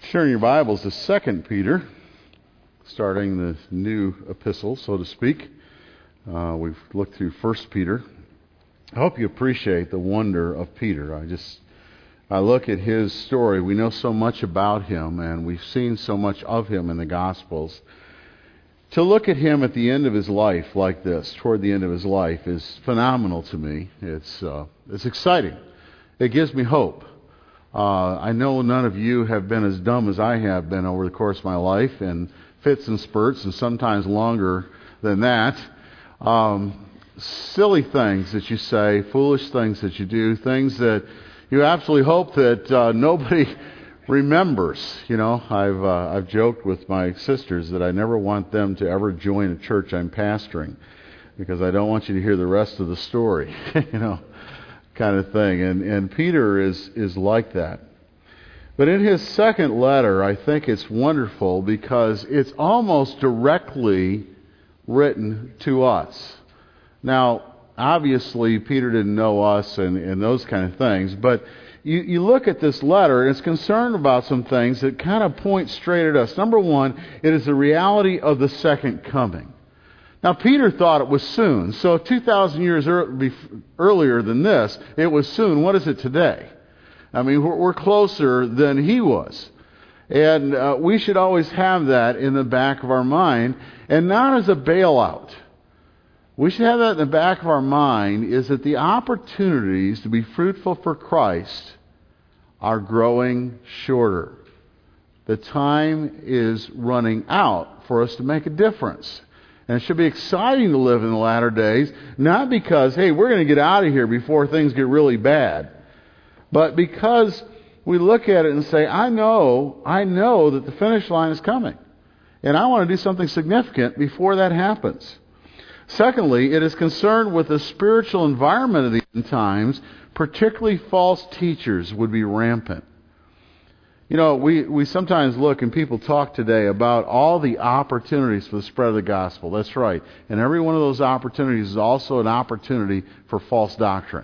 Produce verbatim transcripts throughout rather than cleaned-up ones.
Sharing your Bibles to Second Peter, starting the new epistle, so to speak. Uh, we've looked through First Peter. I hope you appreciate the wonder of Peter. I just, I look at his story. We know so much about him, and we've seen so much of him in the Gospels. To look at him at the end of his life like this, toward the end of his life, is phenomenal to me. It's uh, it's exciting. It gives me hope. Uh, I know none of you have been as dumb as I have been over the course of my life, in fits and spurts, and sometimes longer than that. Um, silly things that you say, foolish things that you do, things that you absolutely hope that uh, nobody remembers. You know, I've uh, I've joked with my sisters that I never want them to ever join a church I'm pastoring, because I don't want you to hear the rest of the story. you know. kind of thing. And and Peter is is like that. But in his second letter, I think it's wonderful because it's almost directly written to us. Now, obviously, Peter didn't know us and, and those kind of things, but you, you look at this letter, and it's concerned about some things that kind of point straight at us. Number one, it is the reality of the second coming. Now, Peter thought it was soon. So two thousand years earlier than this, it was soon. What is it today? I mean, we're, we're closer than he was. And uh, we should always have that in the back of our mind, and not as a bailout. We should have that in the back of our mind, is that the opportunities to be fruitful for Christ are growing shorter. The time is running out for us to make a difference. And it should be exciting to live in the latter days, not because, hey, we're going to get out of here before things get really bad, but because we look at it and say, I know, I know that the finish line is coming, and I want to do something significant before that happens. Secondly, it is concerned with the spiritual environment of the end times, particularly false teachers would be rampant. You know, we, we sometimes look and people talk today about all the opportunities for the spread of the gospel. That's right. And every one of those opportunities is also an opportunity for false doctrine.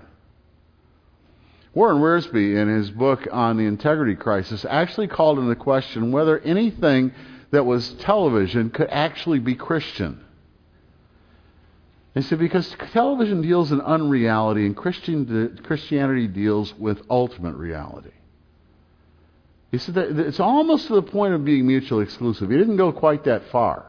Warren Wiersbe, in his book on the integrity crisis, actually called into question whether anything that was television could actually be Christian. He said, because television deals in unreality and Christian, Christianity deals with ultimate reality. He said that it's almost to the point of being mutually exclusive. He didn't go quite that far.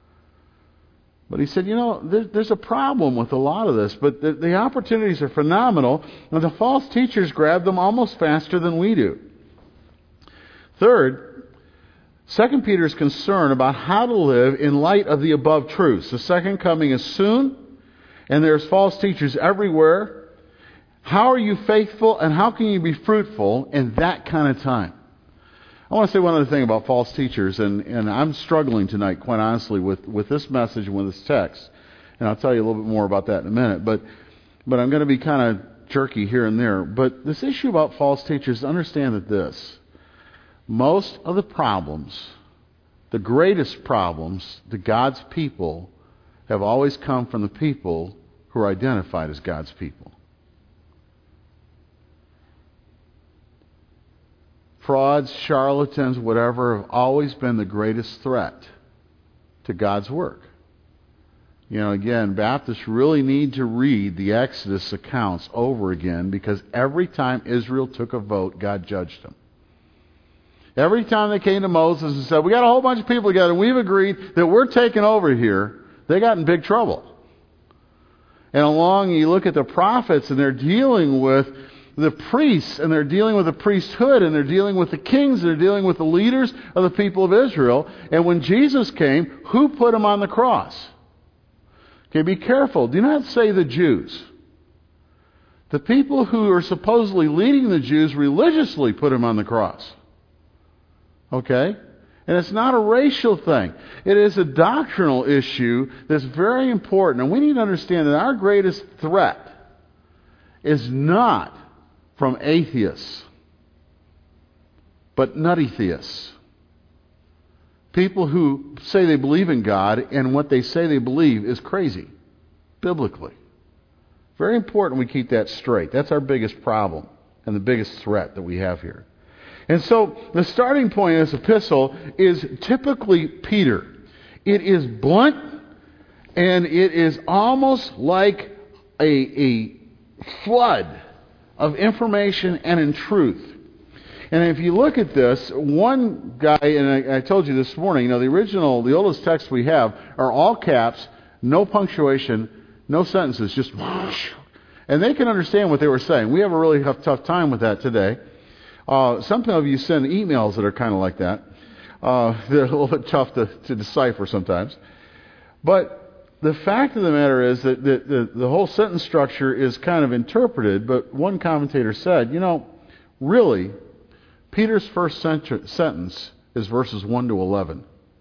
But he said, you know, there, there's a problem with a lot of this, but the, the opportunities are phenomenal, and the false teachers grab them almost faster than we do. Third, Second Peter is concerned about how to live in light of the above truths. The second coming is soon, and there's false teachers everywhere. How are you faithful, and how can you be fruitful in that kind of time? I want to say one other thing about false teachers, and, and I'm struggling tonight, quite honestly, with, with this message and with this text. And I'll tell you a little bit more about that in a minute. But but I'm going to be kind of jerky here and there. But this issue about false teachers, understand that this. Most of the problems, the greatest problems to God's people have always come from the people who are identified as God's people. Frauds, charlatans, whatever, have always been the greatest threat to God's work. You know, again, Baptists really need to read the Exodus accounts over again, because every time Israel took a vote, God judged them. Every time they came to Moses and said, we got a whole bunch of people together, and we've agreed that we're taking over here, they got in big trouble. And along, you look at the prophets, and they're dealing with the priests, and they're dealing with the priesthood, and they're dealing with the kings, and they're dealing with the leaders of the people of Israel. And when Jesus came, who put him on the cross? Okay, be careful. Do not say the Jews. The people who are supposedly leading the Jews religiously put him on the cross. Okay? And it's not a racial thing. It is a doctrinal issue that's very important. And we need to understand that our greatest threat is not from atheists, but nutty theists. People who say they believe in God, and what they say they believe is crazy, biblically. Very important we keep that straight. That's our biggest problem and the biggest threat that we have here. And so the starting point of this epistle is typically Peter. It is blunt, and it is almost like a, a flood of information and in truth. And if you look at this, one guy, and I, I told you this morning, you know, the original, the oldest text we have are all caps, no punctuation, no sentences, just whoosh. And they can understand what they were saying. We have a really tough, tough time with that today. Uh, some of you send emails that are kind of like that. Uh, they're a little bit tough to, to decipher sometimes. But the fact of the matter is that the, the, the whole sentence structure is kind of interpreted, but one commentator said, you know, really, Peter's first sent- sentence is verses one to eleven.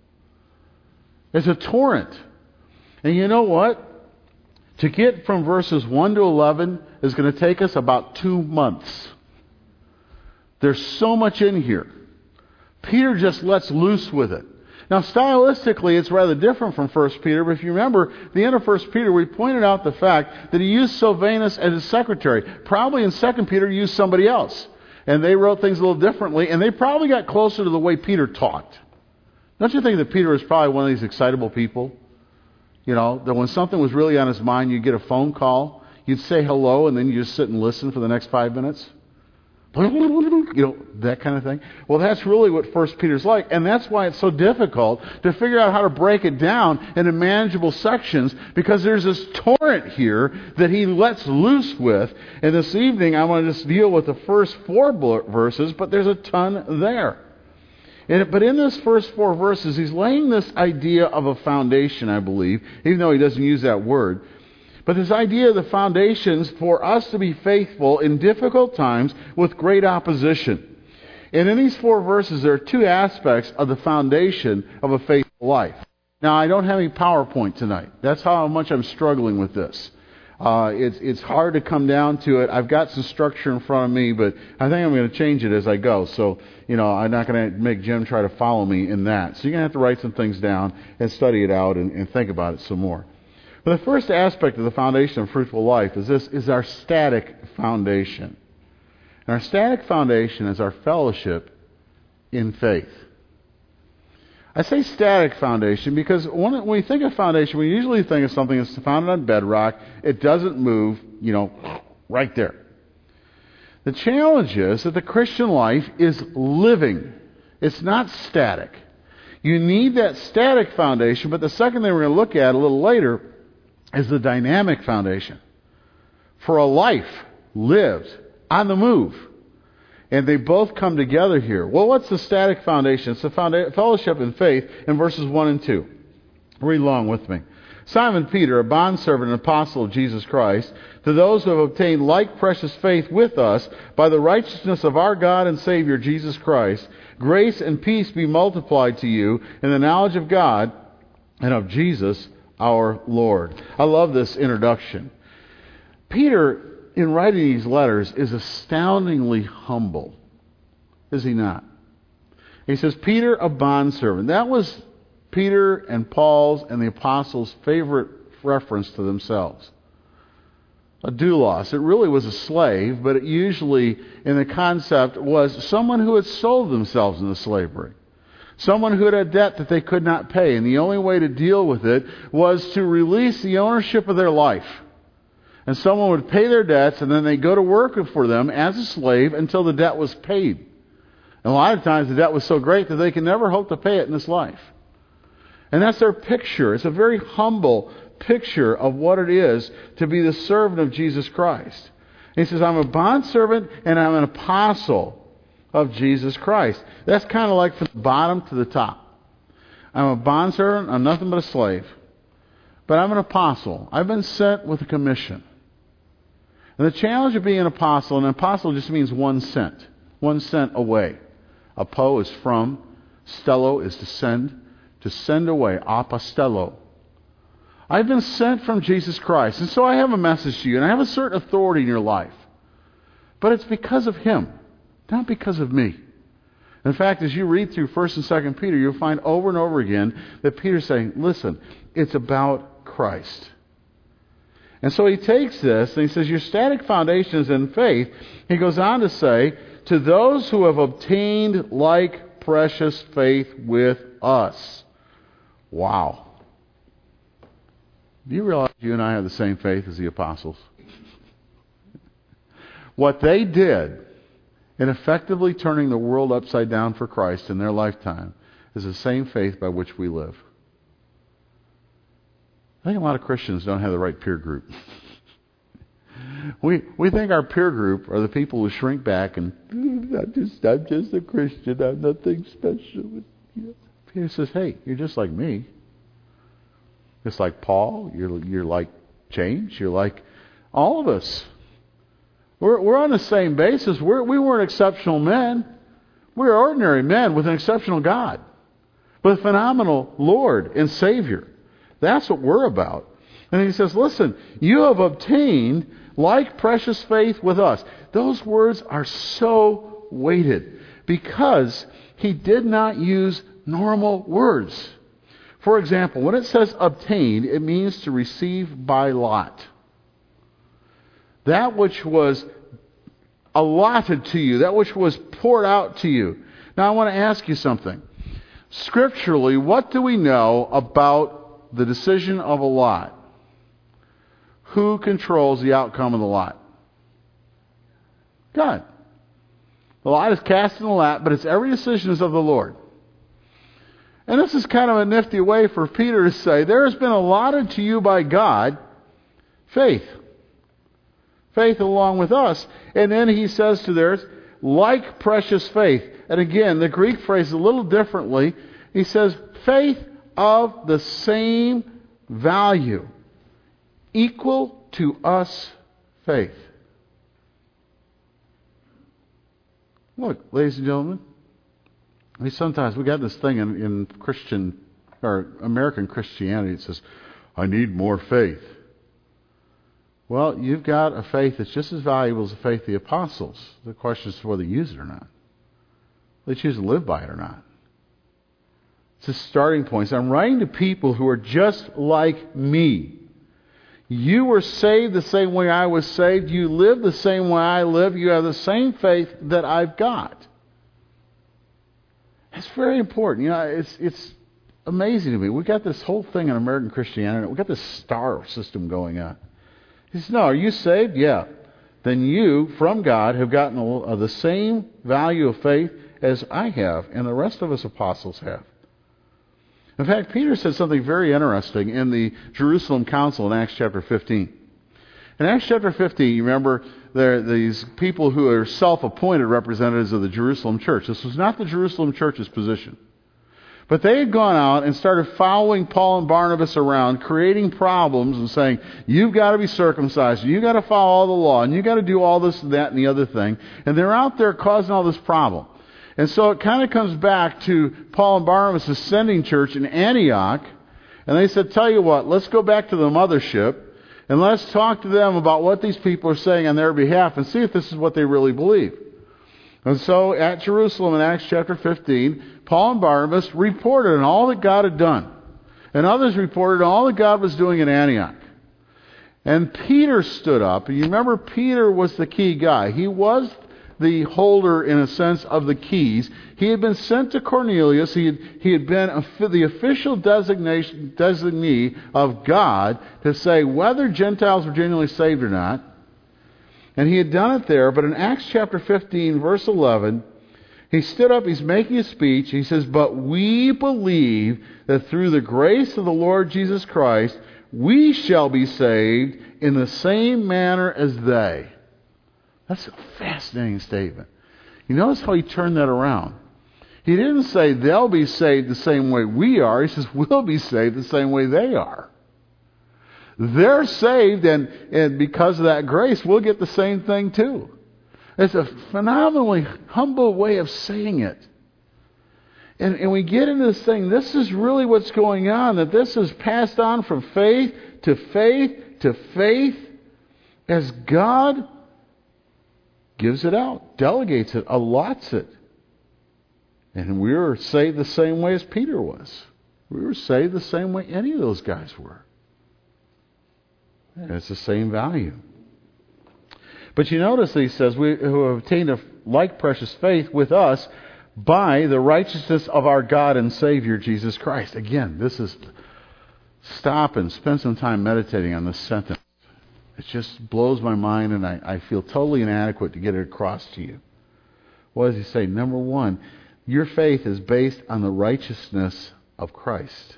It's a torrent. And you know what? To get from verses one to eleven is going to take us about two months. There's so much in here. Peter just lets loose with it. Now, stylistically, it's rather different from First Peter, but if you remember, at the end of First Peter, we pointed out the fact that he used Silvanus as his secretary. Probably in Second Peter, he used somebody else. And they wrote things a little differently, and they probably got closer to the way Peter talked. Don't you think that Peter was probably one of these excitable people? You know, that when something was really on his mind, you'd get a phone call, you'd say hello, and then you just sit and listen for the next five minutes? You know, that kind of thing. Well, that's really what First Peter's like, and that's why it's so difficult to figure out how to break it down into manageable sections, because there's this torrent here that he lets loose with. And this evening, I want to just deal with the first four verses, but there's a ton there. And, but in this first four verses, he's laying this idea of a foundation, I believe, even though he doesn't use that word. But this idea of the foundations for us to be faithful in difficult times with great opposition. And in these four verses, there are two aspects of the foundation of a faithful life. Now, I don't have any PowerPoint tonight. That's how much I'm struggling with this. Uh, it's, it's hard to come down to it. I've got some structure in front of me, but I think I'm going to change it as I go. So, you know, I'm not going to make Jim try to follow me in that. So you're going to have to write some things down and study it out and, and think about it some more. But the first aspect of the foundation of fruitful life is this, is our static foundation. And our static foundation is our fellowship in faith. I say static foundation because when we think of foundation, we usually think of something that's founded on bedrock. It doesn't move, you know, right there. The challenge is that the Christian life is living. It's not static. You need that static foundation, but the second thing we're going to look at a little later is the dynamic foundation. For a life lived on the move. And they both come together here. Well, what's the static foundation? It's the founda- fellowship in faith in verses one and two. Read along with me. Simon Peter, a bondservant and apostle of Jesus Christ, to those who have obtained like precious faith with us by the righteousness of our God and Savior Jesus Christ, grace and peace be multiplied to you in the knowledge of God and of Jesus our Lord. I love this introduction. Peter, in writing these letters, is astoundingly humble. Is he not? He says, Peter, a bondservant. That was Peter and Paul's and the apostles' favorite reference to themselves. A doulos. It really was a slave, but it usually, in the concept, was someone who had sold themselves into slavery. Someone who had a debt that they could not pay, and the only way to deal with it was to release the ownership of their life. And someone would pay their debts, and then they'd go to work for them as a slave until the debt was paid. And a lot of times the debt was so great that they can never hope to pay it in this life. And that's their picture. It's a very humble picture of what it is to be the servant of Jesus Christ. And he says, I'm a bondservant and I'm an apostle of Jesus Christ. That's kind of like from the bottom to the top. I'm a bondservant. I'm nothing but a slave. But I'm an apostle. I've been sent with a commission. And the challenge of being an apostle, an apostle just means one sent. One sent away. Apo is from. Stello is to send. To send away. Apostello. I've been sent from Jesus Christ. And so I have a message to you. And I have a certain authority in your life. But it's because of Him. Not because of me. In fact, as you read through First and Second Peter, you'll find over and over again that Peter's saying, listen, it's about Christ. And so he takes this and he says, your static foundation is in faith. He goes on to say, to those who have obtained like precious faith with us. Wow. Do you realize you and I have the same faith as the apostles? What they did in effectively turning the world upside down for Christ in their lifetime is the same faith by which we live. I think a lot of Christians don't have the right peer group. we we think our peer group are the people who shrink back and I'm just I'm just a Christian. I'm nothing special. Peter says, "Hey, you're just like me. It's like Paul. You're you're like James. You're like all of us. We're we're on the same basis. We're we weren't exceptional men. We're ordinary men with an exceptional God, with a phenomenal Lord and Savior. That's what we're about." And he says, "Listen, you have obtained like precious faith with us." Those words are so weighted because he did not use normal words. For example, when it says obtained, it means to receive by lot. That which was allotted to you, that which was poured out to you. Now I want to ask you something. Scripturally, what do we know about the decision of a lot? Who controls the outcome of the lot? God. The lot is cast in the lap, but it's every decision is of the Lord. And this is kind of a nifty way for Peter to say, there has been allotted to you by God faith. Faith along with us. And then he says to theirs, like precious faith. And again, the Greek phrase a little differently. He says, faith of the same value. Equal to us faith. Look, ladies and gentlemen, we sometimes, we got this thing in, in Christian, or American Christianity, it says, I need more faith. Well, you've got a faith that's just as valuable as the faith of the apostles. The question is whether they use it or not. They choose to live by it or not. It's a starting point. So I'm writing to people who are just like me. You were saved the same way I was saved. You live the same way I live. You have the same faith that I've got. It's very important. You know, it's it's amazing to me. We got this whole thing in American Christianity. We got this star system going on. He says, no, are you saved? Yeah. Then you, from God, have gotten a, the same value of faith as I have and the rest of us apostles have. In fact, Peter said something very interesting in the Jerusalem Council in Acts chapter fifteen. In Acts chapter fifteen, you remember there are these people who are self-appointed representatives of the Jerusalem church. This was not the Jerusalem church's position. But they had gone out and started following Paul and Barnabas around, creating problems and saying, you've got to be circumcised, you've got to follow all the law, and you've got to do all this, that, and the other thing. And they're out there causing all this problem. And so it kind of comes back to Paul and Barnabas ascending church in Antioch. And they said, tell you what, let's go back to the mothership and let's talk to them about what these people are saying on their behalf and see if this is what they really believe. And so at Jerusalem in Acts chapter fifteen, Paul and Barnabas reported on all that God had done. And others reported on all that God was doing in Antioch. And Peter stood up. And you remember Peter was the key guy. He was the holder, in a sense, of the keys. He had been sent to Cornelius. He had, he had been a, the official designation, designee of God to say whether Gentiles were genuinely saved or not. And he had done it there. But in Acts chapter fifteen, verse eleven, he stood up, he's making a speech. He says, but we believe that through the grace of the Lord Jesus Christ, we shall be saved in the same manner as they. That's a fascinating statement. You notice how he turned that around. He didn't say they'll be saved the same way we are. He says we'll be saved the same way they are. They're saved, and, and because of that grace, we'll get the same thing too. It's a phenomenally humble way of saying it. And, and we get into this thing, this is really what's going on, that this is passed on from faith to faith to faith as God gives it out, delegates it, allots it. And we were saved the same way as Peter was. We were saved the same way any of those guys were. And it's the same value. But you notice that he says, we who have obtained a like precious faith with us by the righteousness of our God and Savior, Jesus Christ. Again, this is, stop and spend some time meditating on this sentence. It just blows my mind, and I, I feel totally inadequate to get it across to you. What does he say? Number one, your faith is based on the righteousness of Christ,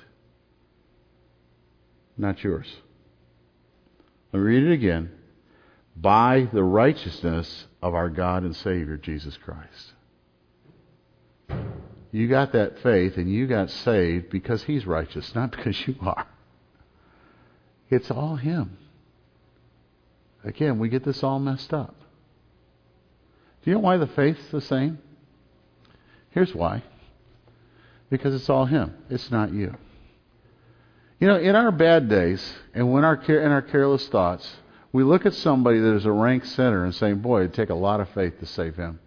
not yours. Let me read it again. By the righteousness of our God and Savior, Jesus Christ. You got that faith and you got saved because He's righteous, not because you are. It's all Him. Again, we get this all messed up. Do you know why the faith's the same? Here's why. Because it's all Him. It's not you. You know, in our bad days and when our in our careless thoughts, we look at somebody that is a rank sinner and say, boy, it'd take a lot of faith to save him.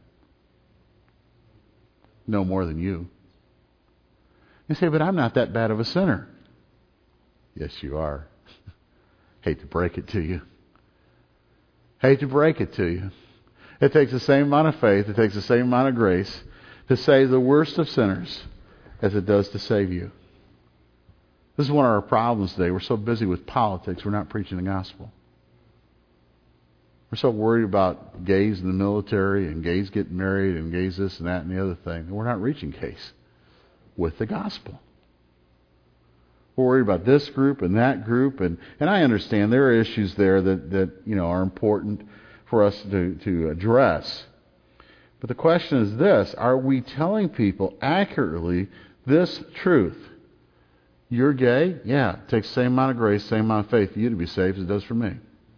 No more than you. You say, but I'm not that bad of a sinner. Yes, you are. Hate to break it to you. Hate to break it to you. It takes the same amount of faith, it takes the same amount of grace to save the worst of sinners as it does to save you. This is one of our problems today. We're so busy with politics, we're not preaching the gospel. We're so worried about gays in the military and gays getting married and gays this and that and the other thing. We're not reaching gays with the gospel. We're worried about this group and that group. And, and I understand there are issues there that, that you know are important for us to, to address. But the question is this. Are we telling people accurately this truth? You're gay? Yeah. It takes the same amount of grace, same amount of faith for you to be saved as it does for me.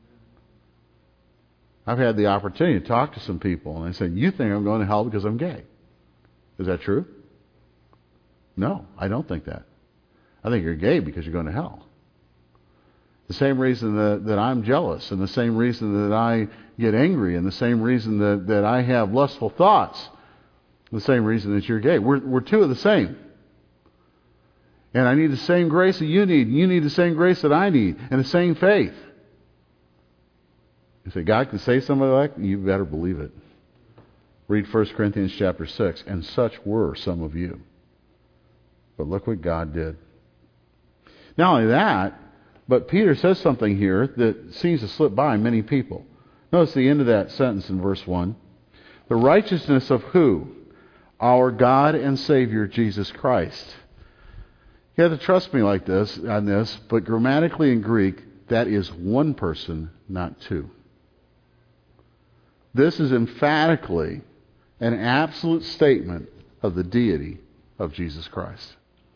I've had the opportunity to talk to some people, and they say, you think I'm going to hell because I'm gay. Is that true? No, I don't think that. I think you're gay because you're going to hell. The same reason that, that I'm jealous, and the same reason that I get angry, and the same reason that, that I have lustful thoughts, the same reason that you're gay. We're, we're two of the same. And I need the same grace that you need, and you need the same grace that I need, and the same faith. You say, God can say something like that? You better believe it. Read First Corinthians chapter six. And such were some of you. But look what God did. Not only that, but Peter says something here that seems to slip by many people. Notice the end of that sentence in verse one. The righteousness of who? Our God and Savior, Jesus Christ. You have to trust me like this on this, but grammatically in Greek, that is one person, not two. This is emphatically an absolute statement of the deity of Jesus Christ.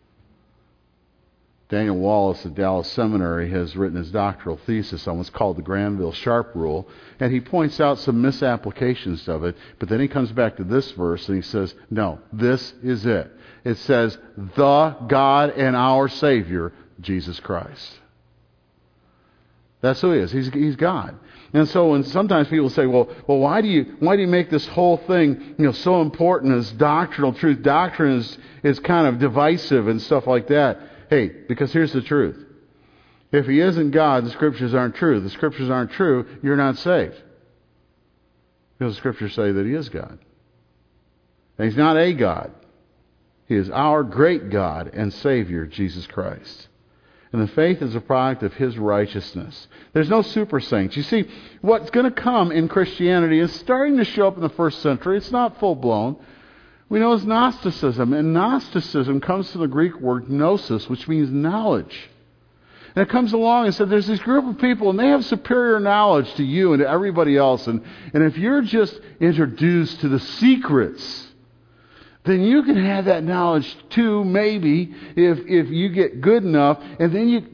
Daniel Wallace at Dallas Seminary has written his doctoral thesis on what's called the Granville-Sharp rule, and he points out some misapplications of it, but then he comes back to this verse and he says, no, this is it. It says, the God and our Savior, Jesus Christ. That's who he is. He's, he's God. And so when sometimes people say, well, well, why do you why do you make this whole thing, you know, so important as doctrinal truth? Doctrine is, is kind of divisive and stuff like that. Hey, because here's the truth. If He isn't God, the Scriptures aren't true. The Scriptures aren't true, you're not saved. Because the Scriptures say that He is God. And He's not a God. He is our great God and Savior, Jesus Christ. And the faith is a product of His righteousness. There's no super saints. You see, what's going to come in Christianity is starting to show up in the first century. It's not full-blown. We know it's Gnosticism. And Gnosticism comes from the Greek word gnosis, which means knowledge. And it comes along and says there's this group of people and they have superior knowledge to you and to everybody else. And, and if you're just introduced to the secrets, then you can have that knowledge too, maybe, if if you get good enough, and then you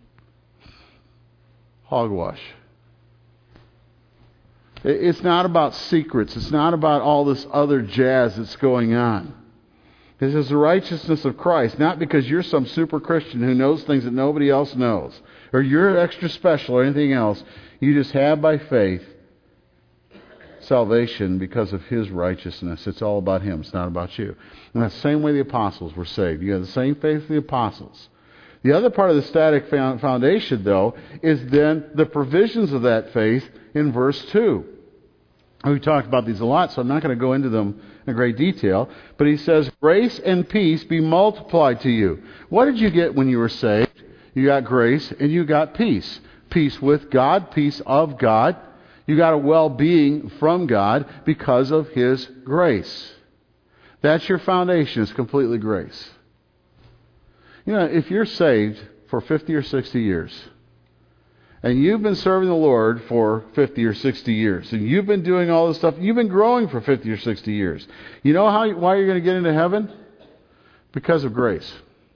hogwash. It's not about secrets. It's not about all this other jazz that's going on. This is the righteousness of Christ, not because you're some super Christian who knows things that nobody else knows, or you're extra special or anything else. You just have by faith salvation because of His righteousness. It's all about Him. It's not about you. And that's the same way the apostles were saved. You have the same faith as the apostles. The other part of the static foundation, though, is then the provisions of that faith in verse two. We've talked about these a lot, so I'm not going to go into them in great detail. But he says, grace and peace be multiplied to you. What did you get when you were saved? You got grace and you got peace. Peace with God, peace of God. You got a well-being from God because of His grace. That's your foundation, is completely grace. You know, if you're saved for fifty or sixty years, and you've been serving the Lord for fifty or sixty years, and you've been doing all this stuff, you've been growing for fifty or sixty years, you know how why you're going to get into heaven? Because of grace.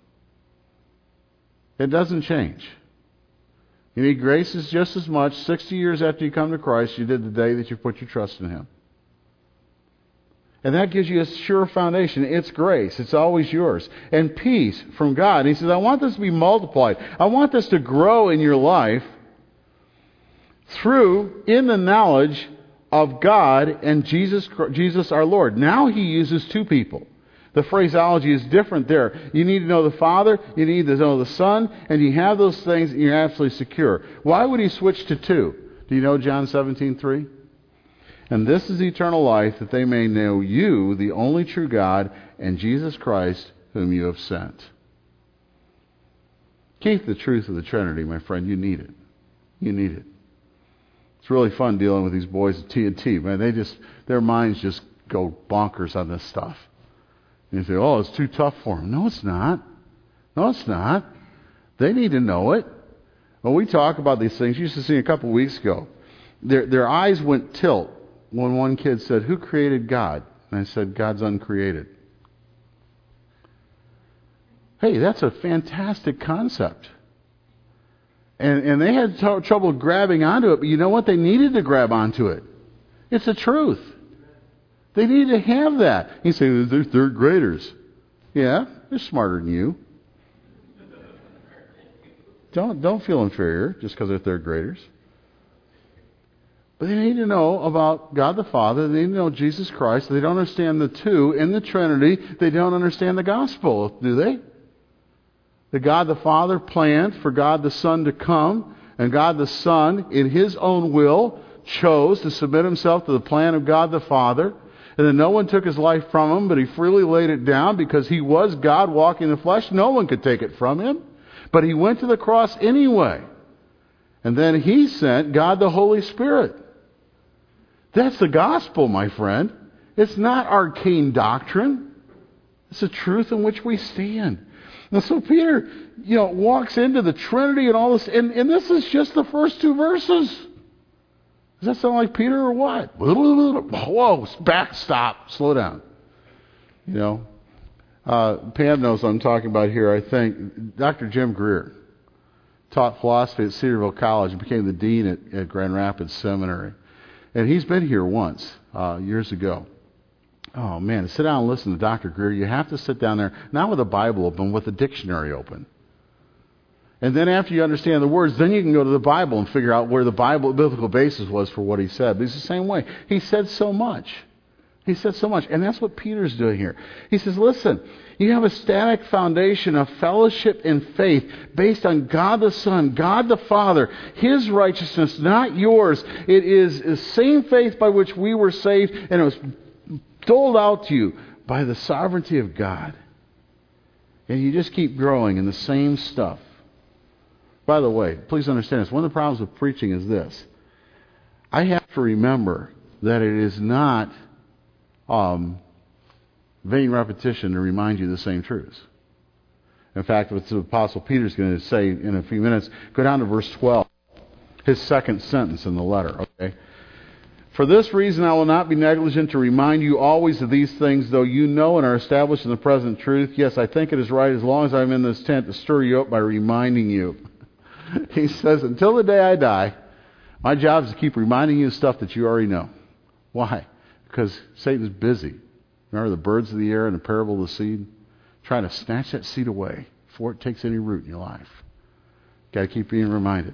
It doesn't change. You need grace is just as much sixty years after you come to Christ you did the day that you put your trust in Him. And that gives you a sure foundation. It's grace. It's always yours. And peace from God. And He says, I want this to be multiplied. I want this to grow in your life through, in the knowledge of God and Jesus, Jesus our Lord. Now He uses two people. The phraseology is different there. You need to know the Father, you need to know the Son, and you have those things and you're absolutely secure. Why would He switch to two? Do you know John seventeen three? And this is eternal life, that they may know you, the only true God, and Jesus Christ, whom you have sent. Keep the truth of the Trinity, my friend. You need it. You need it. It's really fun dealing with these boys at T N T. Man, they just, their minds just go bonkers on this stuff. And you say, oh, it's too tough for them. No, it's not. No, it's not. They need to know it. When we talk about these things, you used to see a couple of weeks ago, their, their eyes went tilt when one kid said, who created God? And I said, God's uncreated. Hey, that's a fantastic concept. And, and they had t- trouble grabbing onto it, but you know what? They needed to grab onto it. It's the truth. They need to have that. You say, they're third graders. Yeah, they're smarter than you. Don't, don't feel inferior just because they're third graders. But they need to know about God the Father. They need to know Jesus Christ. They don't understand the two in the Trinity. They don't understand the gospel, do they? The God the Father planned for God the Son to come, and God the Son, in His own will, chose to submit Himself to the plan of God the Father. And then no one took His life from Him, but He freely laid it down because He was God walking in the flesh. No one could take it from Him. But He went to the cross anyway. And then He sent God the Holy Spirit. That's the gospel, my friend. It's not arcane doctrine. It's the truth in which we stand. And so Peter, you know, walks into the Trinity and all this, and, and this is just the first two verses. Does that sound like Peter or what? Whoa, back, stop, slow down. You know, uh, Pam knows what I'm talking about here, I think. Doctor Jim Greer taught philosophy at Cedarville College and became the dean at, at Grand Rapids Seminary. And he's been here once, uh, years ago. Oh, man, to sit down and listen to Doctor Greer, you have to sit down there, not with a Bible open, with a dictionary open. And then after you understand the words, then you can go to the Bible and figure out where the Bible biblical basis was for what he said. But it's the same way. He said so much. He said so much. And that's what Peter's doing here. He says, listen, you have a static foundation of fellowship and faith based on God the Son, God the Father, His righteousness, not yours. It is the same faith by which we were saved, and it was doled out to you by the sovereignty of God. And you just keep growing in the same stuff. By the way, please understand this. One of the problems with preaching is this. I have to remember that it is not um, vain repetition to remind you the same truths. In fact, what the Apostle Peter is going to say in a few minutes, go down to verse twelve, his second sentence in the letter. Okay. For this reason I will not be negligent to remind you always of these things, though you know and are established in the present truth. Yes, I think it is right as long as I'm in this tent to stir you up by reminding you. He says, until the day I die, my job is to keep reminding you of stuff that you already know. Why? Because Satan's busy. Remember the birds of the air and the parable of the seed? Trying to snatch that seed away before it takes any root in your life. Got to keep being reminded.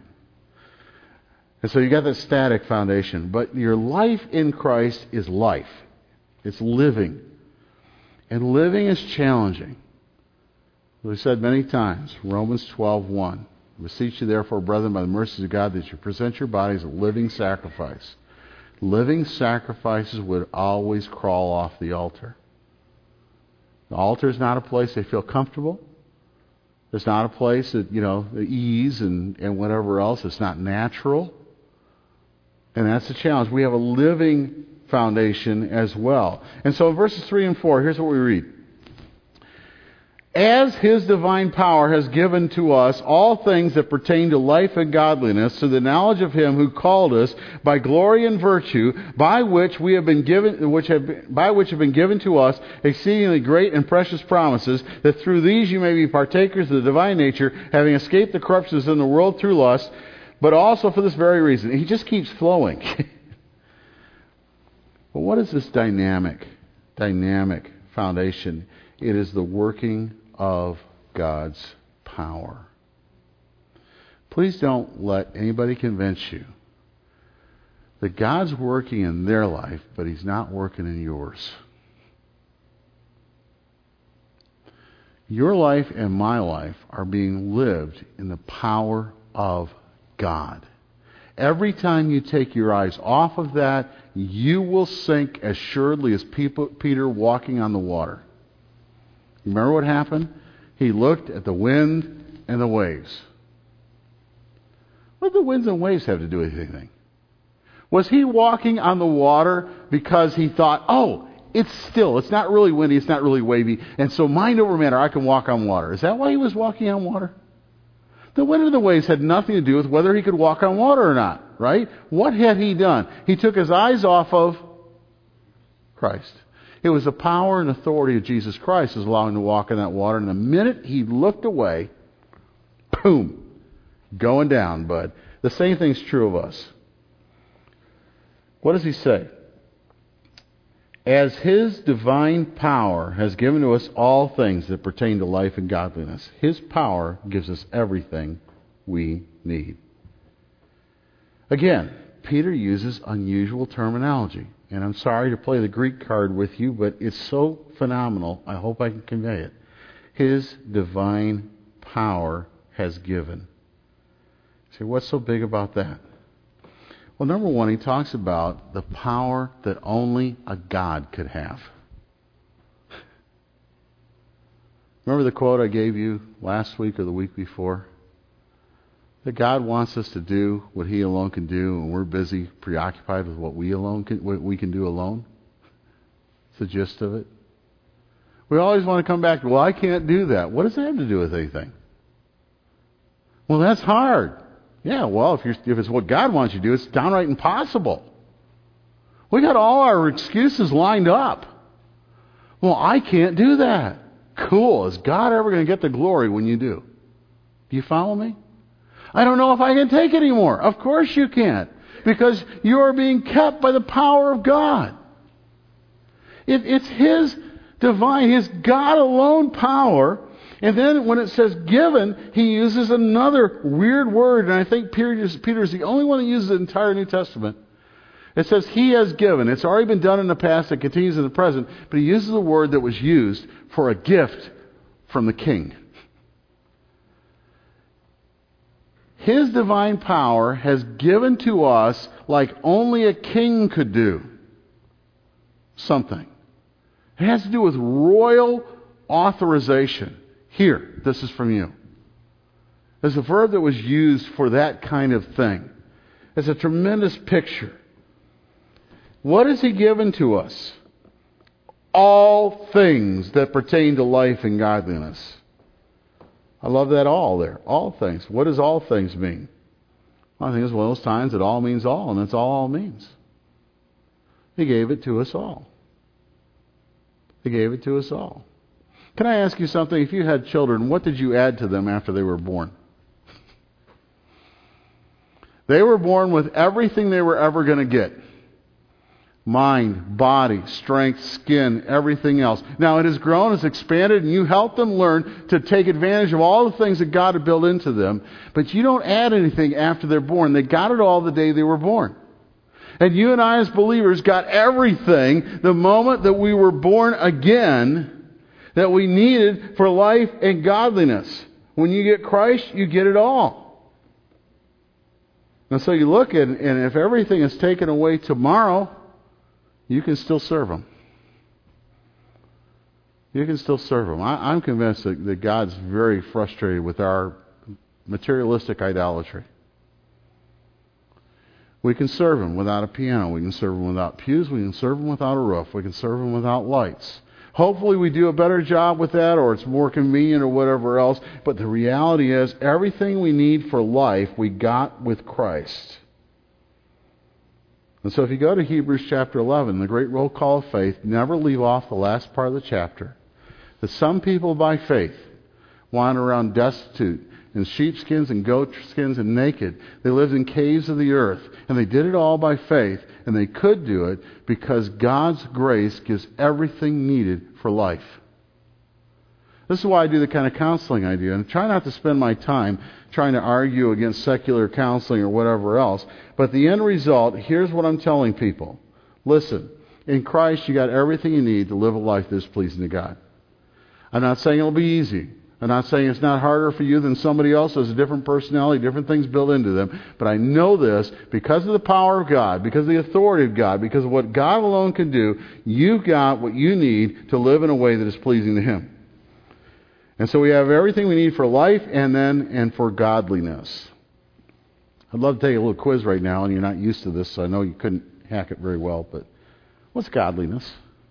And so you got that static foundation. But your life in Christ is life. It's living. And living is challenging. We've said many times, Romans twelve one. I beseech you therefore, brethren, by the mercies of God, that you present your bodies a living sacrifice. living sacrifices would always crawl off the altar. The altar is not a place they feel comfortable. It's not a place that, you know, the ease and, and whatever else. It's not natural. And that's the challenge. We have a living foundation as well. And so in verses three and four, here's what we read. As His divine power has given to us all things that pertain to life and godliness, to the knowledge of Him who called us by glory and virtue, by which we have been given, which have been, by which have been given to us exceedingly great and precious promises, that through these you may be partakers of the divine nature, having escaped the corruptions in the world through lust, but also for this very reason. He just keeps flowing. But what is this dynamic, dynamic foundation? It is the working of God's power. Please don't let anybody convince you that God's working in their life, but He's not working in yours. Your life and my life are being lived in the power of God. Every time you take your eyes off of that, you will sink as surely as people, Peter walking on the water. Remember what happened? He looked at the wind and the waves. What do the winds and waves have to do with anything? Was he walking on the water because he thought, oh, it's still, it's not really windy, it's not really wavy, and so mind over matter, I can walk on water. Is that why he was walking on water? The wind and the waves had nothing to do with whether he could walk on water or not, right? What had he done? He took his eyes off of Christ. It was the power and authority of Jesus Christ is allowing him to walk in that water. And the minute he looked away, boom, going down, bud. The same thing's true of us. What does he say? As His divine power has given to us all things that pertain to life and godliness. His power gives us everything we need. Again, Peter uses unusual terminology. And I'm sorry to play the Greek card with you, but it's so phenomenal. I hope I can convey it. His divine power has given. So what's so big about that? Well, number one, he talks about the power that only a God could have. Remember the quote I gave you last week or the week before? That God wants us to do what He alone can do, and we're busy, preoccupied with what we alone can, what we can do alone. It's the gist of it. We always want to come back to, well, I can't do that. What does that have to do with anything? Well, that's hard. Yeah, well, if you're, if it's what God wants you to do, it's downright impossible. We got all our excuses lined up. Well, I can't do that. Cool. Is God ever going to get the glory when you do? Do you follow me? I don't know if I can take it anymore. Of course you can't. Because you are being kept by the power of God. It, it's His divine, His God alone power. And then when it says given, he uses another weird word. And I think Peter is, Peter is the only one that uses the entire New Testament. It says He has given. It's already been done in the past. It continues in the present. But he uses a word that was used for a gift from the King. His divine power has given to us like only a king could do something. It has to do with royal authorization. Here, this is from you. There's a verb that was used for that kind of thing. It's a tremendous picture. What has He given to us? All things that pertain to life and godliness. I love that all there. All things. What does all things mean? Well, I think it's one of those times that all means all, and that's all all means. He gave it to us all. He gave it to us all. Can I ask you something? If you had children, what did you add to them after they were born? They were born with everything they were ever going to get. Mind, body, strength, skin, everything else. Now it has grown, it's expanded, and you help them learn to take advantage of all the things that God had built into them. But you don't add anything after they're born. They got it all the day they were born. And you and I as believers got everything the moment that we were born again that we needed for life and godliness. When you get Christ, you get it all. And so you look at, and if everything is taken away tomorrow, you can still serve Him. You can still serve Him. I, I'm convinced that, that God's very frustrated with our materialistic idolatry. We can serve Him without a piano. We can serve Him without pews. We can serve Him without a roof. We can serve Him without lights. Hopefully we do a better job with that, or it's more convenient or whatever else. But the reality is, everything we need for life we got with Christ. And so if you go to Hebrews chapter eleven, the great roll call of faith, never leave off the last part of the chapter. That some people by faith wander around destitute, in sheepskins and goatskins and naked. They lived in caves of the earth. And they did it all by faith. And they could do it because God's grace gives everything needed for life. This is why I do the kind of counseling I do. And I try not to spend my time trying to argue against secular counseling or whatever else. But the end result, here's what I'm telling people. Listen, in Christ you got everything you need to live a life that is pleasing to God. I'm not saying it'll be easy. I'm not saying it's not harder for you than somebody else who has a different personality, different things built into them. But I know this, because of the power of God, because of the authority of God, because of what God alone can do, you've got what you need to live in a way that is pleasing to Him. And so we have everything we need for life and then and for godliness. I'd love to take a little quiz right now, and you're not used to this, so I know you couldn't hack it very well, but what's godliness?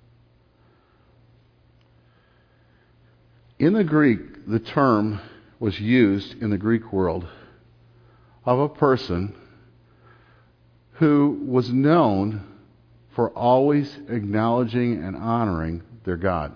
In the Greek, the term was used in the Greek world of a person who was known for always acknowledging and honoring their God.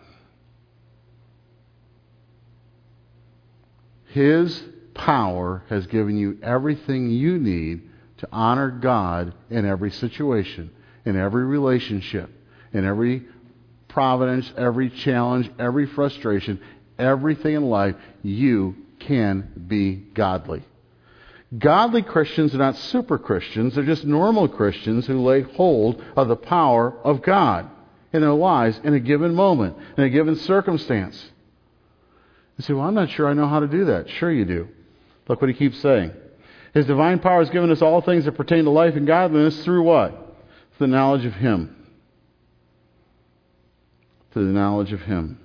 His power has given you everything you need to honor God in every situation, in every relationship, in every providence, every challenge, every frustration. Everything in life, you can be godly. Godly Christians are not super Christians. They're just normal Christians who lay hold of the power of God in their lives in a given moment, in a given circumstance. You say, well, I'm not sure I know how to do that. Sure you do. Look what he keeps saying. His divine power has given us all things that pertain to life and godliness through what? Through the knowledge of Him. Through the knowledge of Him.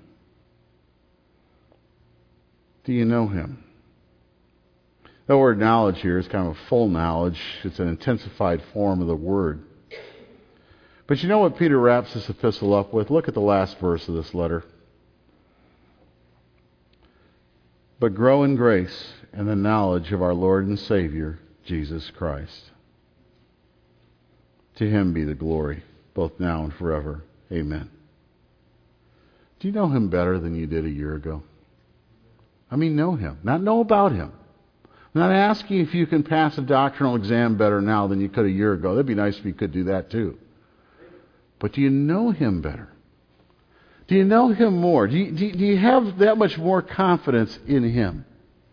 Do you know Him? The word knowledge here is kind of a full knowledge. It's an intensified form of the word. But you know what Peter wraps this epistle up with? Look at the last verse of this letter. But grow in grace and the knowledge of our Lord and Savior, Jesus Christ. To Him be the glory, both now and forever. Amen. Do you know Him better than you did a year ago? I mean, know Him, not know about Him. I'm not asking if you can pass a doctrinal exam better now than you could a year ago. That'd be nice if you could do that too. But do you know Him better? Do you know Him more? Do you, do you, do you have that much more confidence in Him?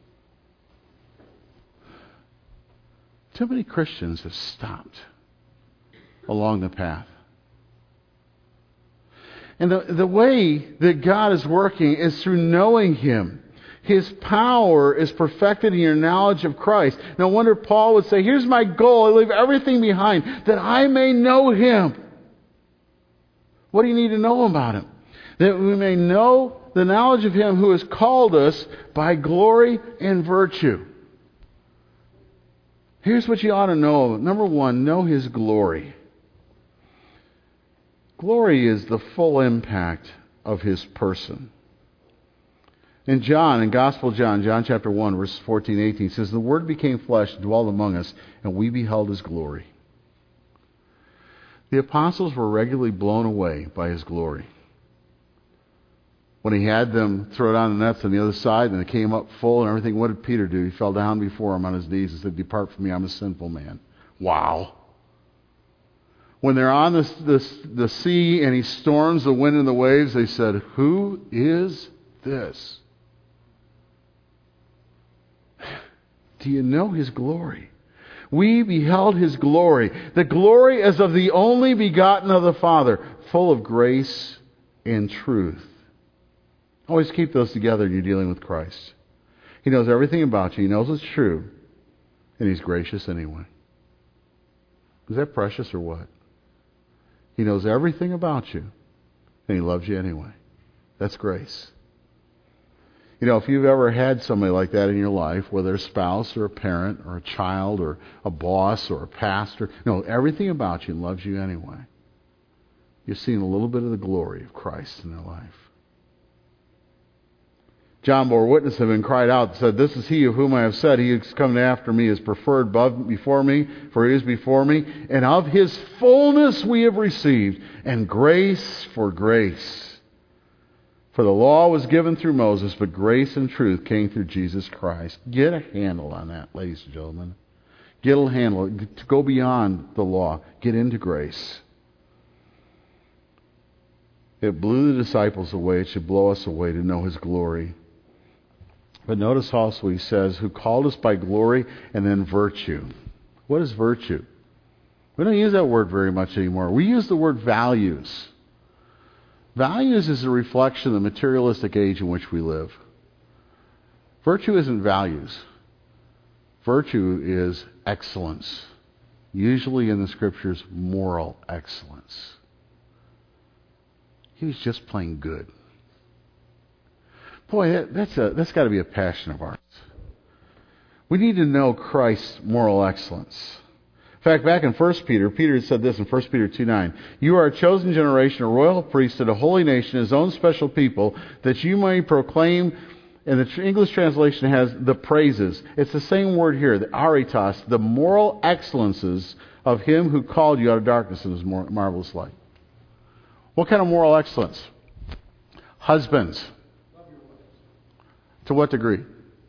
Too many Christians have stopped along the path. And the, the way that God is working is through knowing Him. His power is perfected in your knowledge of Christ. No wonder Paul would say, here's my goal. I leave everything behind that I may know Him. What do you need to know about Him? That we may know the knowledge of Him who has called us by glory and virtue. Here's what you ought to know. Number one, know His glory. Glory is the full impact of His person. In John, in Gospel of John, John chapter one, verses fourteen, eighteen, it says, the Word became flesh, dwelled among us, and we beheld His glory. The apostles were regularly blown away by His glory. When He had them throw down the nets on the other side, and they came up full and everything, what did Peter do? He fell down before Him on his knees and said, depart from me, I'm a sinful man. Wow. When they're on this, this, the sea and He storms the wind and the waves, they said, who is this? Do you know His glory? We beheld His glory. The glory as of the only begotten of the Father, full of grace and truth. Always keep those together when you're dealing with Christ. He knows everything about you. He knows it's true. And He's gracious anyway. Is that precious or what? He knows everything about you, and He loves you anyway. That's grace. You know, if you've ever had somebody like that in your life, whether a spouse or a parent or a child or a boss or a pastor, knows everything about you and loves you anyway. You've seen a little bit of the glory of Christ in their life. John bore witness of him and cried out and said, "This is he of whom I have said, he who is coming after me is preferred above, before me, for he is before me. And of his fullness we have received, and grace for grace. For the law was given through Moses, but grace and truth came through Jesus Christ." Get a handle on that, ladies and gentlemen. Get a handle. To go beyond the law. Get into grace. It blew the disciples away. It should blow us away to know His glory. But notice also He says, who called us by glory and then virtue. What is virtue? We don't use that word very much anymore. We use the word values. Values is a reflection of the materialistic age in which we live. Virtue isn't values. Virtue is excellence. Usually in the Scriptures, moral excellence. He was just plain good. Boy, that, that's a, that's got to be a passion of ours. We need to know Christ's moral excellence. In fact, back in First Peter, Peter said this in First Peter two nine, "You are a chosen generation, a royal priesthood, a holy nation, His own special people, that you may proclaim," and the English translation has the praises. It's the same word here, the aritas, the moral excellences of Him who called you out of darkness in His marvelous light. What kind of moral excellence? Husbands. To what degree?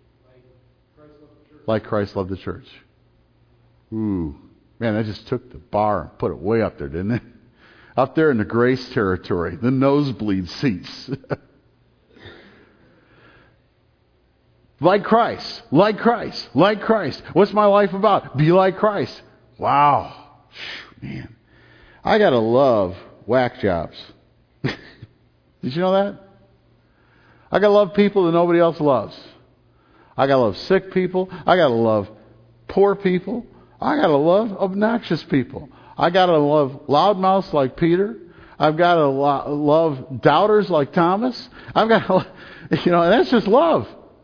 Like Christ loved the church. Ooh. Man, that just took the bar and put it way up there, didn't it? Up there in the grace territory, the nosebleed seats. Like Christ, like Christ, like Christ. What's my life about? Be like Christ. Wow. Man. I gotta love whack jobs. Did you know that? I gotta love people that nobody else loves. I gotta love sick people. I gotta love poor people. I gotta love obnoxious people. I gotta love loudmouths like Peter. I've gotta lo- love doubters like Thomas. I've gotta, you know, and that's just love.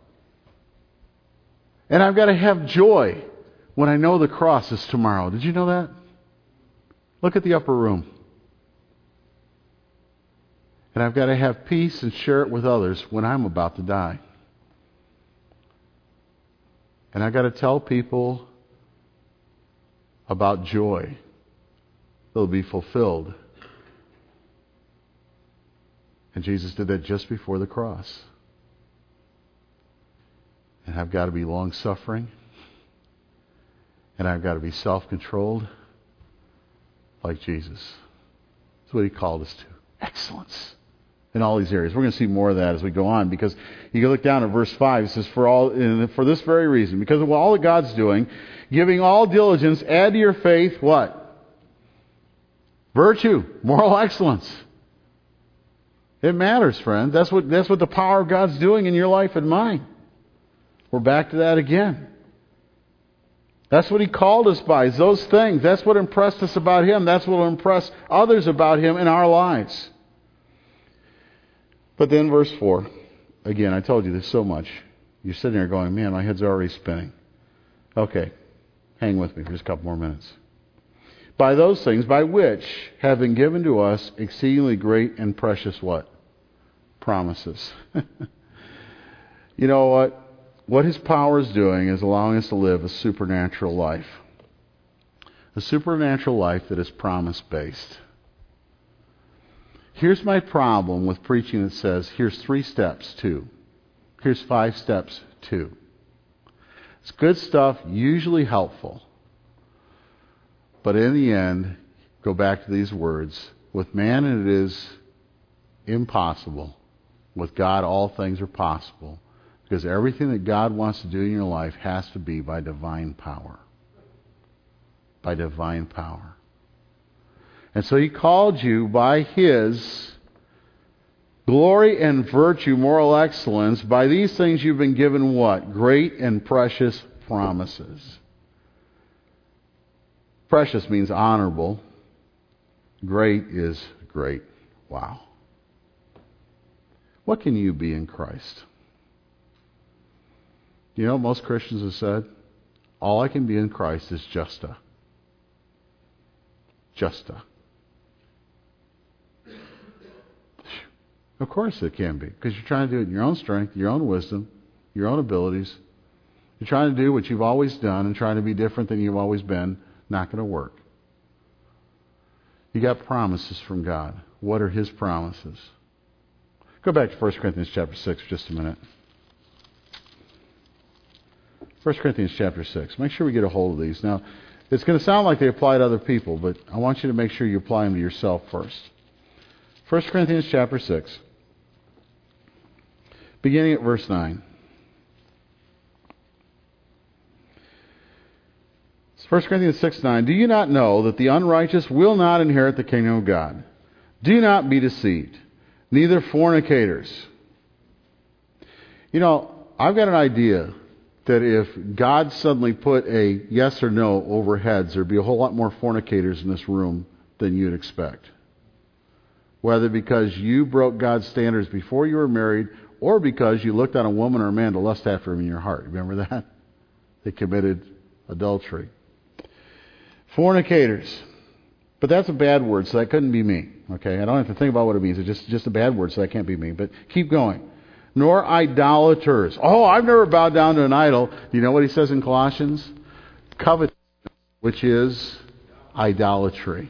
And I've got to have joy when I know the cross is tomorrow. Did you know that? Look at the upper room. And I've got to have peace and share it with others when I'm about to die. And I've got to tell people about joy. They'll be fulfilled. And Jesus did that just before the cross. And I've got to be long-suffering. And I've got to be self-controlled like Jesus. That's what He called us to. Excellence in all these areas. We're going to see more of that as we go on, because you can look down at verse five. It says, for all, for this very reason, because of all that God's doing, giving all diligence, add to your faith what? Virtue, moral excellence. It matters, friends. That's what, that's what the power of God's doing in your life and mine. We're back to that again. That's what He called us by, is those things. That's what impressed us about Him. That's what will impress others about Him in our lives. But then verse four. Again, I told you there's so much. You're sitting there going, man, my head's already spinning. Okay, hang with me for just a couple more minutes. By those things, by which have been given to us exceedingly great and precious what? Promises. You know what? What His power is doing is allowing us to live a supernatural life. A supernatural life that is promise-based. Here's my problem with preaching that says, here's three steps, two. Here's five steps, two. It's good stuff, usually helpful. But in the end, go back to these words. With man it is impossible. With God all things are possible. Because everything that God wants to do in your life has to be by divine power. By divine power. And so He called you by His glory and virtue, moral excellence. By these things you've been given what? Great and precious promises. Precious means honorable. Great is great. Wow. What can you be in Christ? You know what most Christians have said? All I can be in Christ is justa. Justa. Of course it can be, because you're trying to do it in your own strength, your own wisdom, your own abilities. You're trying to do what you've always done and trying to be different than you've always been. Not going to work. You got promises from God. What are His promises? Go back to First Corinthians chapter six for just a minute. First Corinthians chapter six. Make sure we get a hold of these. Now, it's going to sound like they apply to other people, but I want you to make sure you apply them to yourself first. First Corinthians chapter six. Beginning at verse nine. First Corinthians six nine. Do you not know that the unrighteous will not inherit the kingdom of God? Do not be deceived. Neither fornicators. You know, I've got an idea that if God suddenly put a yes or no over heads, there'd be a whole lot more fornicators in this room than you'd expect. Whether because you broke God's standards before you were married, or because you looked on a woman or a man to lust after him in your heart. Remember that? They committed adultery. Fornicators. But that's a bad word, so that couldn't be me. Okay, I don't have to think about what it means. It's just, just a bad word, so that can't be me. But keep going. Nor idolaters. Oh, I've never bowed down to an idol. Do you know what he says in Colossians? Covetousness, which is idolatry.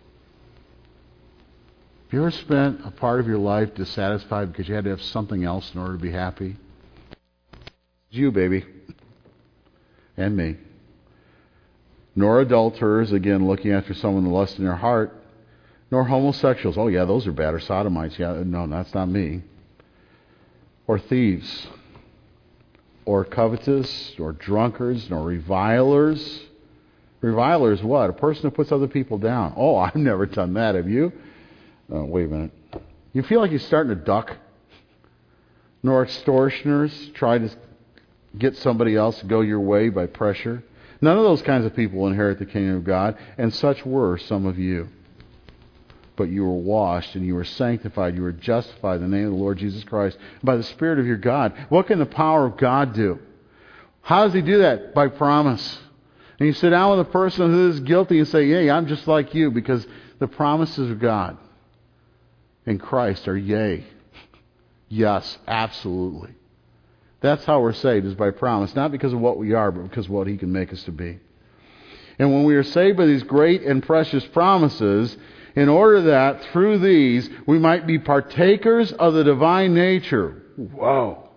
Have you ever spent a part of your life dissatisfied because you had to have something else in order to be happy? It's you, baby. And me. Nor adulterers, again, looking after someone to lust in their heart. Nor homosexuals. Oh, yeah, those are bad. Or sodomites. Yeah, no, that's not me. Or thieves. Or covetous. Or drunkards. Nor revilers. Revilers, what? A person who puts other people down. Oh, I've never done that. Have you? Oh, wait a minute. You feel like you're starting to duck? Nor extortioners. Try to get somebody else to go your way by pressure. None of those kinds of people will inherit the kingdom of God, and such were some of you. But you were washed, and you were sanctified, you were justified in the name of the Lord Jesus Christ, by the Spirit of your God. What can the power of God do? How does He do that? By promise. And you sit down with a person who is guilty and say, "Yea, I'm just like you," because the promises of God in Christ are yea. Yes, absolutely. That's how we're saved, is by promise. Not because of what we are, but because of what He can make us to be. And when we are saved by these great and precious promises, in order that through these we might be partakers of the divine nature. Whoa.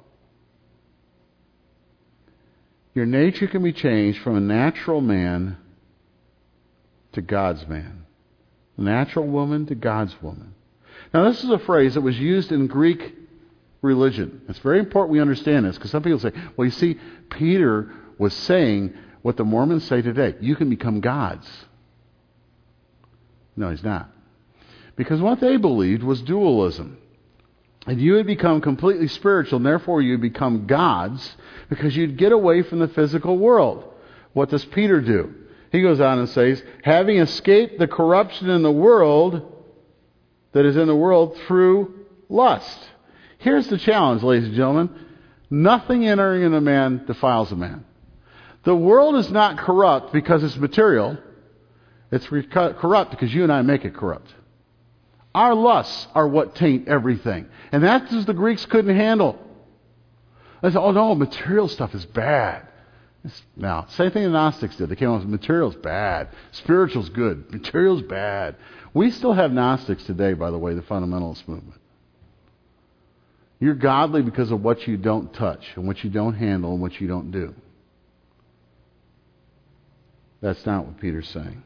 Your nature can be changed from a natural man to God's man. A natural woman to God's woman. Now, this is a phrase that was used in Greek religion. It's very important we understand this, because some people say, well, you see, Peter was saying what the Mormons say today. You can become gods. No, he's not. Because what they believed was dualism. And you would become completely spiritual, and therefore you'd become gods, because you'd get away from the physical world. What does Peter do? He goes on and says, having escaped the corruption in the world that is in the world through lust. Here's the challenge, ladies and gentlemen. Nothing entering in a man defiles a man. The world is not corrupt because it's material. It's corrupt because you and I make it corrupt. Our lusts are what taint everything. And that's what the Greeks couldn't handle. They said, oh no, material stuff is bad. It's, now, same thing the Gnostics did. They came up with material's bad. Spiritual's good. Material's bad. We still have Gnostics today, by the way, the fundamentalist movement. You're godly because of what you don't touch and what you don't handle and what you don't do. That's not what Peter's saying.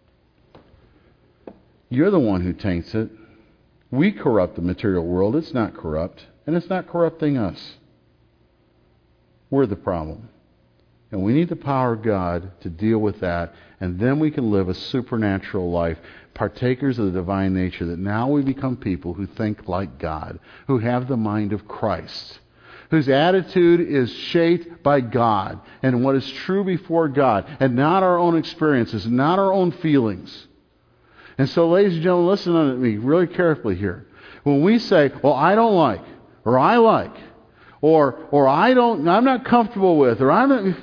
You're the one who taints it. We corrupt the material world. It's not corrupt. And it's not corrupting us. We're the problem. And we need the power of God to deal with that. And then we can live a supernatural life, partakers of the divine nature, that now we become people who think like God, who have the mind of Christ, whose attitude is shaped by God and what is true before God, and not our own experiences, not our own feelings. And so, ladies and gentlemen, listen to me really carefully here. When we say, well, I don't like, or I like, or or I don't, I'm not comfortable with, or I'm not,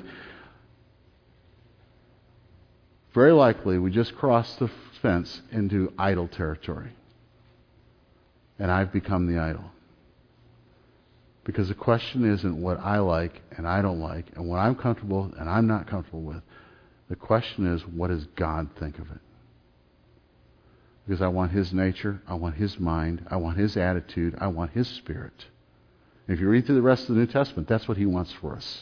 very likely we just crossed the fence into idol territory. And I've become the idol. Because the question isn't what I like and I don't like, and what I'm comfortable and I'm not comfortable with. The question is, what does God think of it? Because I want His nature, I want His mind, I want His attitude, I want His spirit. And if you read through the rest of the New Testament, that's what He wants for us.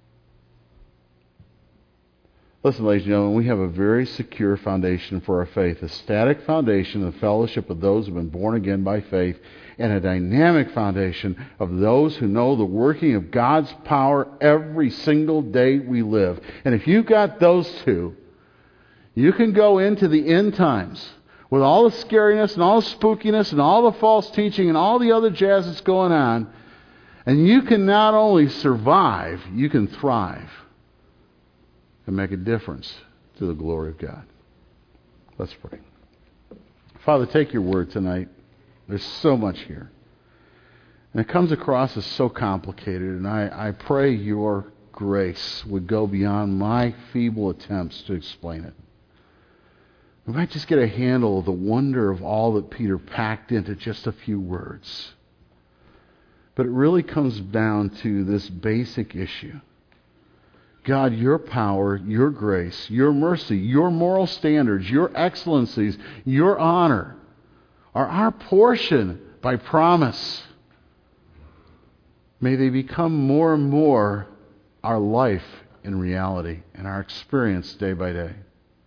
Listen, ladies and gentlemen, we have a very secure foundation for our faith, a static foundation of the fellowship of those who have been born again by faith, and a dynamic foundation of those who know the working of God's power every single day we live. And if you've got those two, you can go into the end times with all the scariness and all the spookiness and all the false teaching and all the other jazz that's going on, and you can not only survive, you can thrive and make a difference to the glory of God. Let's pray. Father, take your word tonight. There's so much here. And it comes across as so complicated, and I, I pray your grace would go beyond my feeble attempts to explain it. We might just get a handle of the wonder of all that Peter packed into just a few words. But it really comes down to this basic issue. God, your power, your grace, your mercy, your moral standards, your excellencies, your honor are our portion by promise. May they become more and more our life in reality and our experience day by day.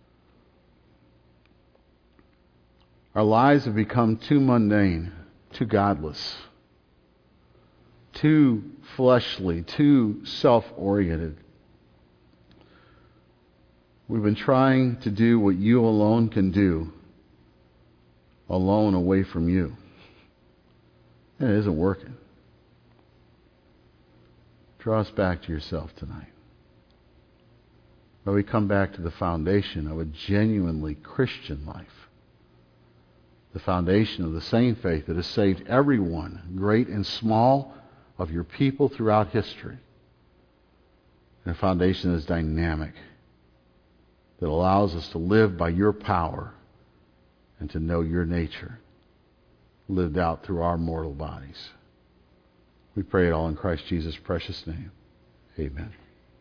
Our lives have become too mundane, too godless, too fleshly, too self-oriented. We've been trying to do what you alone can do, alone away from you. And it isn't working. Draw us back to yourself tonight. But we come back to the foundation of a genuinely Christian life. The foundation of the same faith that has saved everyone, great and small, of your people throughout history. And a foundation that is dynamic, that allows us to live by your power and to know your nature lived out through our mortal bodies. We pray it all in Christ Jesus' precious name. Amen.